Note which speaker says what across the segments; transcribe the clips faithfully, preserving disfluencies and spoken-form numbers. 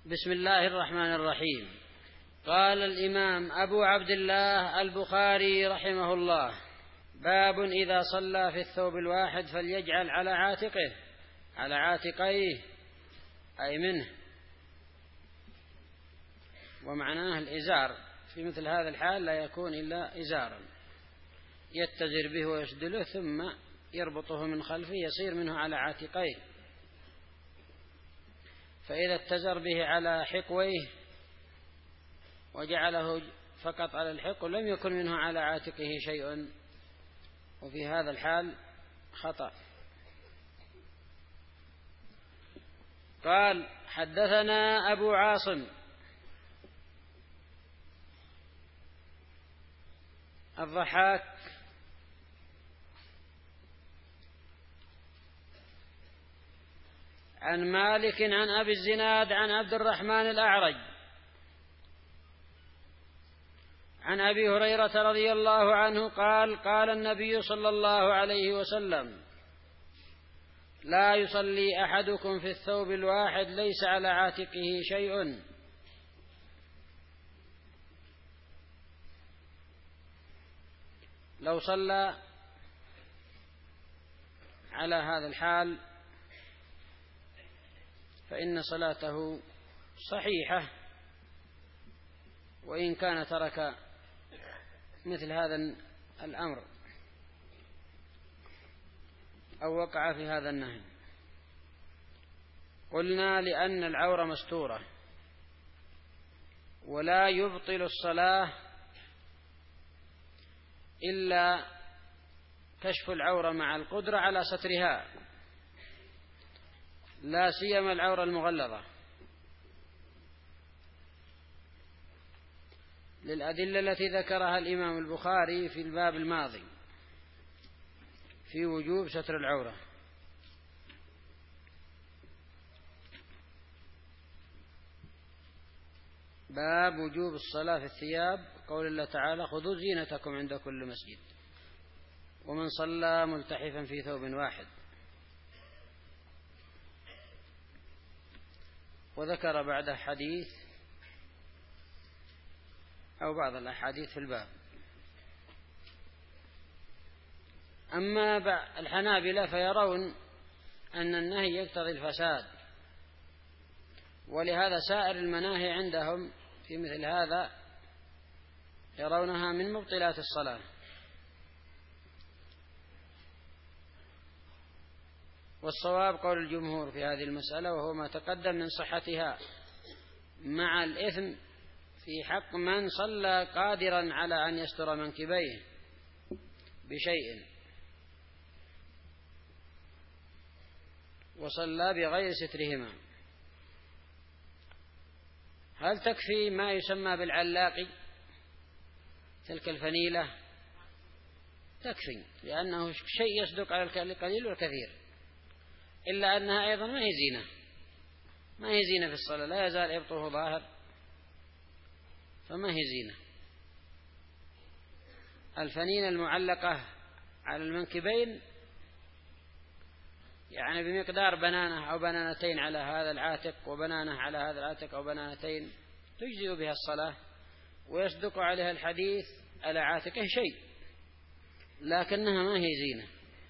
Speaker 1: بسم الله الرحمن الرحيم. قال الإمام أبو عبد الله البخاري رحمه الله: باب إذا صلى في الثوب الواحد فليجعل على عاتقه على عاتقيه أي منه، ومعناه الإزار. في مثل هذا الحال لا يكون إلا إزارا يتزر به ويسدله ثم يربطه من خلفه يصير منه على عاتقيه. فإذا اتزر به على حقويه وجعله فقط على الحق لم يكن منه على عاتقه شيء، وفي هذا الحال خطأ. قال: حدثنا أبو عاصم الضحاك عن مالك عن أبي الزناد عن عبد الرحمن الأعرج عن أبي هريرة رضي الله عنه قال: قال النبي صلى الله عليه وسلم: لا يصلي أحدكم في الثوب الواحد ليس على عاتقه شيء. لو صلى على هذا الحال فإن صلاته صحيحة، وإن كان ترك مثل هذا الأمر أو وقع في هذا النهي. قلنا: لأن العورة مستورة، ولا يبطل الصلاة إلا كشف العورة مع القدرة على سترها، لا سيما العورة المغلظة، للأدلة التي ذكرها الإمام البخاري في الباب الماضي في وجوب ستر العورة. باب وجوب الصلاة في الثياب، قول الله تعالى: خذوا زينتكم عند كل مسجد. ومن صلى ملتحفا في ثوب واحد. وذكر بعد حديث أو بعض الأحاديث في الباب. أما الحنابلة فيرون أن النهي يقتضي الفساد، ولهذا سائر المناهي عندهم في مثل هذا يرونها من مبطلات الصلاة. والصواب قول الجمهور في هذه المسألة، وهو ما تقدم من صحتها، مع الإثم في حق من صلى قادرا على أن يستر منكبيه بشيء وصلى بغير سترهما. هل تكفي ما يسمى بالعلاقي، تلك الفنيلة؟ تكفي، لأنه شيء يصدق على القليل والكثير، إلا أنها أيضا ما هي زينة ما هي زينة في الصلاة، لا يزال إبطه ظاهر، فما هي زينة. الفنينة المعلقة على المنكبين يعني بمقدار بنانة أو بنانتين على هذا العاتق، وبنانة على هذا العاتق، أو بنانتين، تجزئ بها الصلاة، ويصدق عليها الحديث على عاتقه شيء، لكنها ما هي زينة.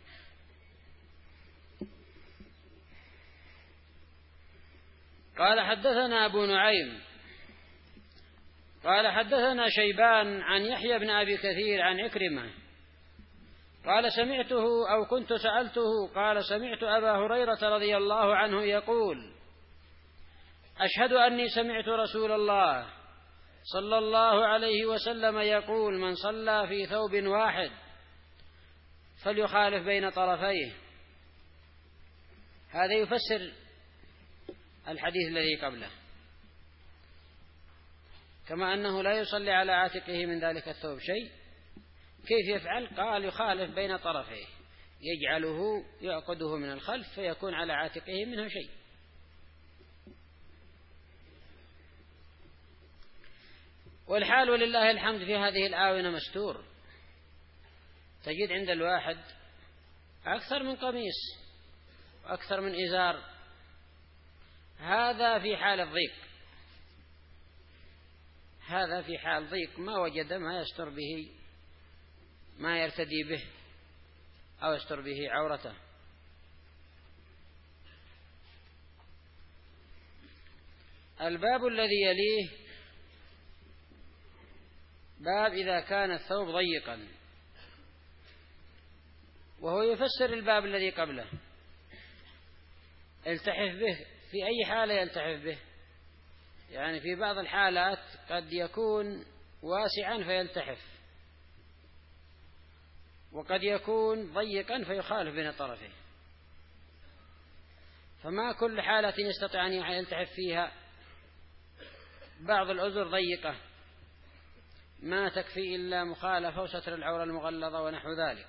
Speaker 1: قال: حدثنا أبو نعيم قال: حدثنا شيبان عن يحيى بن أبي كثير عن عكرمة قال: سمعته أو كنت سألته قال: سمعت أبا هريرة رضي الله عنه يقول: أشهد أني سمعت رسول الله صلى الله عليه وسلم يقول: من صلى في ثوب واحد فليخالف بين طرفيه. هذا يفسر الحديث الذي قبله، كما أنه لا يصلي على عاتقه من ذلك الثوب شيء. كيف يفعل؟ قال: يخالف بين طرفيه، يجعله يعقده من الخلف فيكون على عاتقه منه شيء. والحال ولله الحمد في هذه الآونة مستور، تجد عند الواحد أكثر من قميص وأكثر من إزار، هذا في حال الضيق. هذا في حال ضيق ما وجد ما يستر به، ما يرتدي به أو يستر به عورته. الباب الذي يليه باب إذا كان الثوب ضيقا، وهو يفسر الباب الذي قبله. التحف به في أي حالة يلتحف به، يعني في بعض الحالات قد يكون واسعا فيلتحف، وقد يكون ضيقا فيخالف بين طرفيه، فما كل حالة يستطيع أن يلتحف فيها. بعض العذر ضيقة ما تكفي إلا مخالفة وستر العورة المغلظة ونحو ذلك.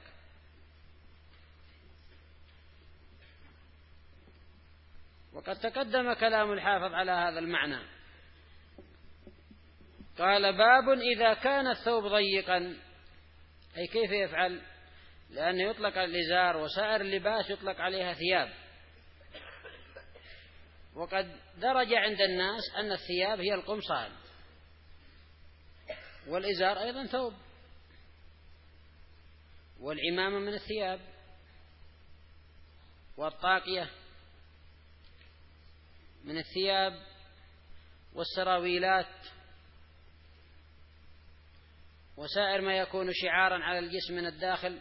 Speaker 1: وقد تقدم كلام الحافظ على هذا المعنى. قال باب إذا كان الثوب ضيقا، أي كيف يفعل؟ لأنه يطلق على الإزار وسائر اللباس يطلق عليها ثياب، وقد درج عند الناس أن الثياب هي القمصان، والإزار أيضا ثوب، والعمامة من الثياب، والطاقية من الثياب، والسراويلات وسائر ما يكون شعارا على الجسم من الداخل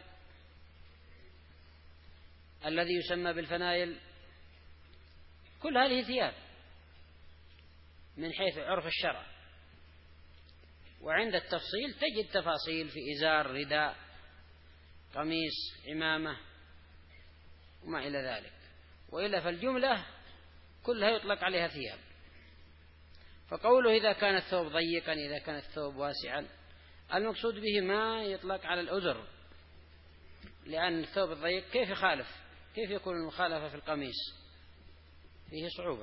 Speaker 1: الذي يسمى بالفنايل، كل هذه ثياب من حيث عرف الشرع. وعند التفصيل تجد تفاصيل في إزار، رداء، قميص، عمامة وما إلى ذلك، وإلا فالجملة كلها يطلق عليها ثياب. فقوله إذا كان الثوب ضيقا، إذا كان الثوب واسعا، المقصود به ما يطلق على الأزر، لأن الثوب الضيق كيف يخالف؟ كيف يكون المخالفة في القميص؟ فيه صعوبة.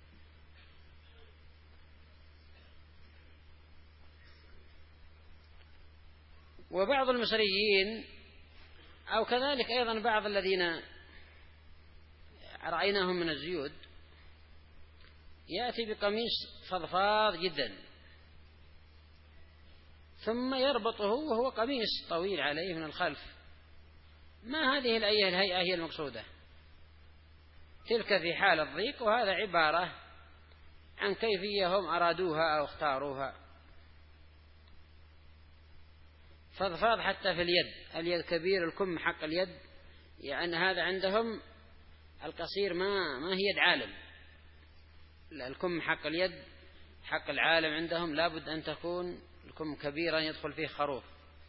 Speaker 1: وبعض المصريين أو كذلك أيضا بعض الذين رأيناهم من الزيود يأتي بقميص فضفاض جدا ثم يربطه وهو قميص طويل عليه من الخلف. ما هذه الهيئة هي المقصودة؟ تلك في حال الضيق، وهذا عبارة عن كيفية هم أرادوها أو اختاروها. فضفاض حتى في اليد، اليد كبير، الكم حق اليد، يعني هذا عندهم القصير ما ما هي يد عالم، الكم حق اليد حق العالم عندهم لابد أن تكون الكم كبيرا يدخل فيه خروف.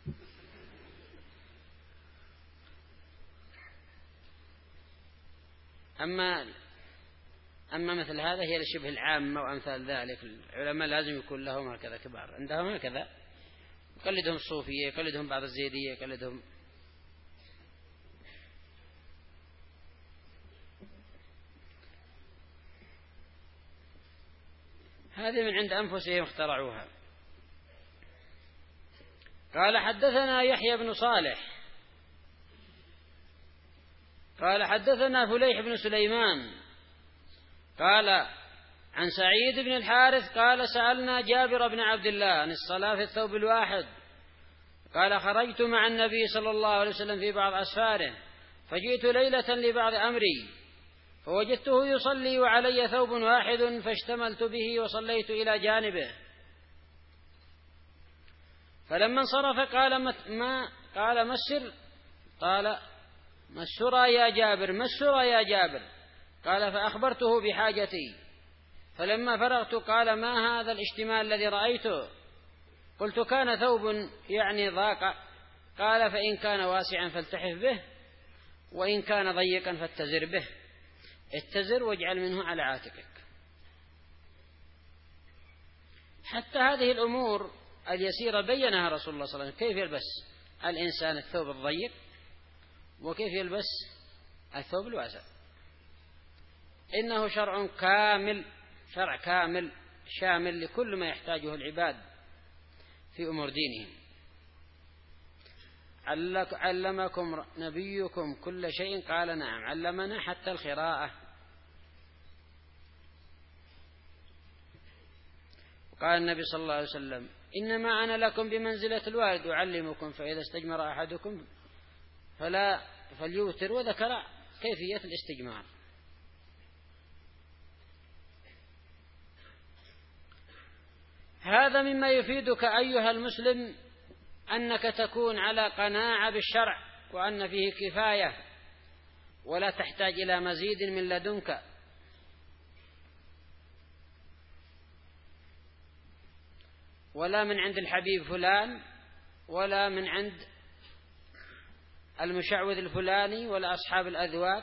Speaker 1: أما أما مثل هذا هي لشبه العامة وأمثال ذلك، العلماء لازم يكون لهم هكذا كبار، عندهم هكذا، يقلدهم الصوفية، يقلدهم بعض الزيدية، يقلدهم. هذه من عند أنفسهم اخترعوها. قال حدثنا يحيى بن صالح قال حدثنا فليح بن سليمان قال عن سعيد بن الحارث قال سألنا جابر بن عبد الله عن الصلاة في الثوب الواحد، قال خرجت مع النبي صلى الله عليه وسلم في بعض أسفاره، فجئت ليلة لبعض أمري فوجدته يصلي وعلي ثوب واحد، فاشتملت به وصليت إلى جانبه، فلما انصرف قال ما قال ما السر؟ قال ما السرى يا جابر؟ ما السرى يا جابر؟ قال فأخبرته بحاجتي، فلما فرغت قال ما هذا الاشتمال الذي رأيته؟ قلت كان ثوب يعني ضاق. قال فإن كان واسعا فالتحف به، وإن كان ضيقا فاتزر به، اتزر واجعل منه على عاتقك. حتى هذه الأمور اليسيرة بينها رسول الله صلى الله عليه وسلم، كيف يلبس الإنسان الثوب الضيق وكيف يلبس الثوب الواسع. إنه شرع كامل، شرع كامل شامل لكل ما يحتاجه العباد في أمور دينهم. علمكم نبيكم كل شيء؟ قال نعم، علمنا حتى القراءة. قال النبي صلى الله عليه وسلم: إنما أنا لكم بمنزلة الوالد أعلمكم، فإذا استجمر أحدكم فلا فليوتر، وذكر كيفية الاستجمار. هذا مما يفيدك أيها المسلم أنك تكون على قناعة بالشرع، وأن فيه كفاية، ولا تحتاج إلى مزيد من لدنك. ولا من عند الحبيب فلان، ولا من عند المشعوذ الفلاني، ولا أصحاب الأذواق.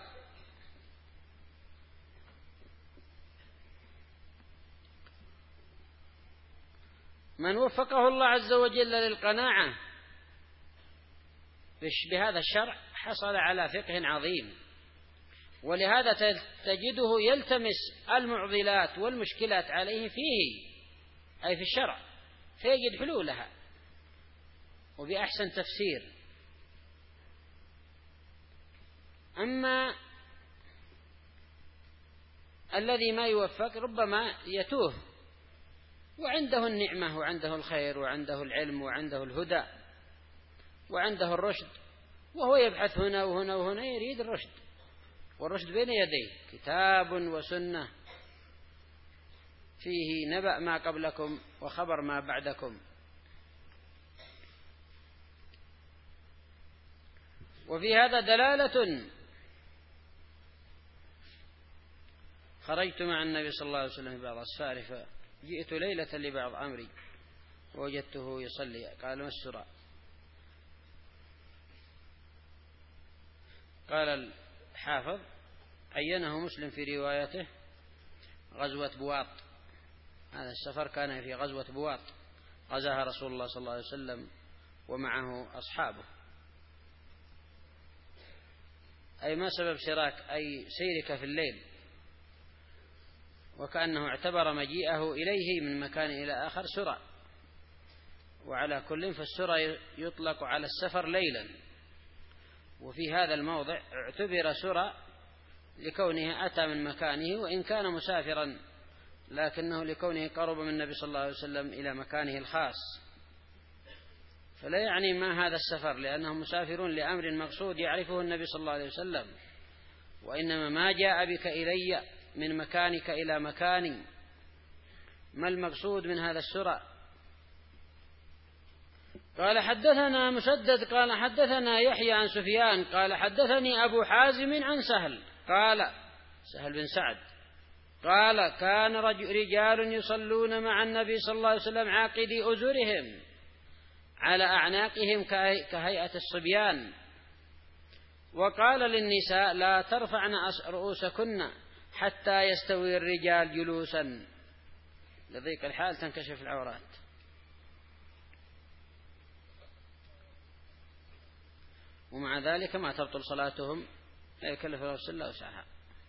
Speaker 1: من وفقه الله عز وجل للقناعة بهذا الشرع حصل على فقه عظيم، ولهذا تجده يلتمس المعضلات والمشكلات عليه فيه، أي في الشرع، فيجد حلولها وبأحسن تفسير. أما الذي ما يوفق ربما يتوه، وعنده النعمة وعنده الخير وعنده العلم وعنده الهدى وعنده الرشد، وهو يبحث هنا وهنا وهنا، يريد الرشد، والرشد بين يديه، كتاب وسنة فيه نبأ ما قبلكم وخبر ما بعدكم. وفي هذا دلالة. خرجت مع النبي صلى الله عليه وسلم في بعض أسفاره، فجئت ليلة لبعض أمري ووجدته يصلي. قال: ما السرى؟ قال الحافظ: عينه مسلم في روايته غزوة بواط. هذا السفر كان في غزوة بواط، غزاها رسول الله صلى الله عليه وسلم ومعه أصحابه. أي ما سبب سراك؟ أي سيرك في الليل، وكأنه اعتبر مجيئه إليه من مكان إلى آخر سرى. وعلى كل فالسرى يطلق على السفر ليلا، وفي هذا الموضع اعتبر سرى لكونه أتى من مكانه، وإن كان مسافرا لكنه لكونه قرب من النبي صلى الله عليه وسلم إلى مكانه الخاص، فلا يعني ما هذا السفر، لأنهم مسافرون لأمر مقصود يعرفه النبي صلى الله عليه وسلم، وإنما ما جاء بك إلي من مكانك إلى مكاني. ما المقصود من هذا السرى؟ قال: حدثنا مسدد قال حدثنا يحيى عن سفيان قال حدثني أبو حازم عن سهل قال سهل بن سعد قال: كان رجال يصلون مع النبي صلى الله عليه وسلم عاقدي أزرهم على أعناقهم كهيئة الصبيان، وقال للنساء: لا ترفعن رؤوسكن حتى يستوي الرجال جلوسا، لضيق الحال تنكشف العورات. ومع ذلك ما تبطل صلاتهم، لا يكلف الله إلا وسعها.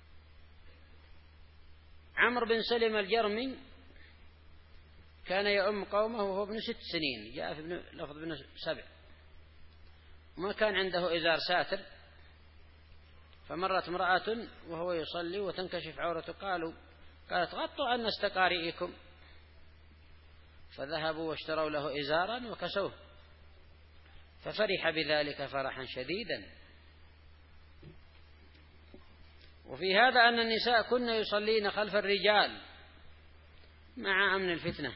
Speaker 1: عمرو بن سلم الجرمي كان يؤم قومه وهو ابن ست سنين، جاء في ابن لفظ ابن سبع، وما كان عنده إزار ساتر، فمرت امرأة وهو يصلي وتنكشف عورته، قالوا قالت: غطوا أن استقارئكم، فذهبوا واشتروا له إزارا وكسوه، ففرح بذلك فرحا شديدا. وفي هذا أن النساء كن يصلين خلف الرجال مع أمن الفتنة.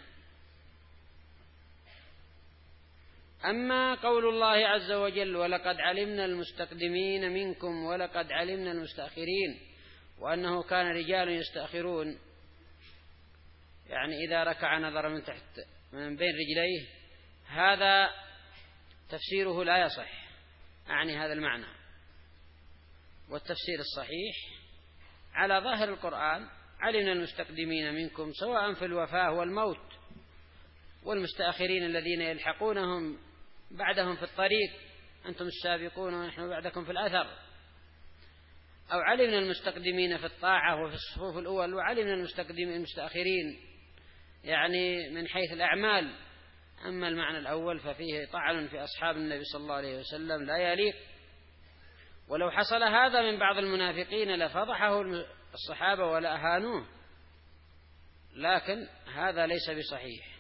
Speaker 1: أما قول الله عز وجل: ولقد علمنا المستقدمين منكم ولقد علمنا المستأخرين، وأنه كان رجال يستأخرون، يعني إذا ركع نظر من تحت من بين رجليه، هذا تفسيره لا يصح، أعني هذا المعنى. والتفسير الصحيح على ظاهر القرآن: علمنا المستقدمين منكم، سواء في الوفاة والموت، والمستأخرين الذين يلحقونهم بعدهم في الطريق، أنتم السابقون ونحن بعدكم في الأثر. أو علمنا المستقدمين في الطاعة وفي الصفوف الأول، وعلمنا المستقدمين المستأخرين يعني من حيث الأعمال. أما المعنى الأول ففيه طعن في أصحاب النبي صلى الله عليه وسلم لا يليق، ولو حصل هذا من بعض المنافقين لفضحه الصحابة ولا أهانوه. لكن هذا ليس بصحيح.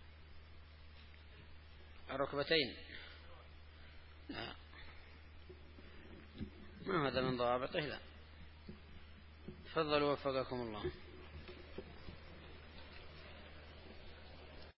Speaker 1: الركبتين لا، ما هذا من ضوابطه لا. تفضلوا وفقكم الله.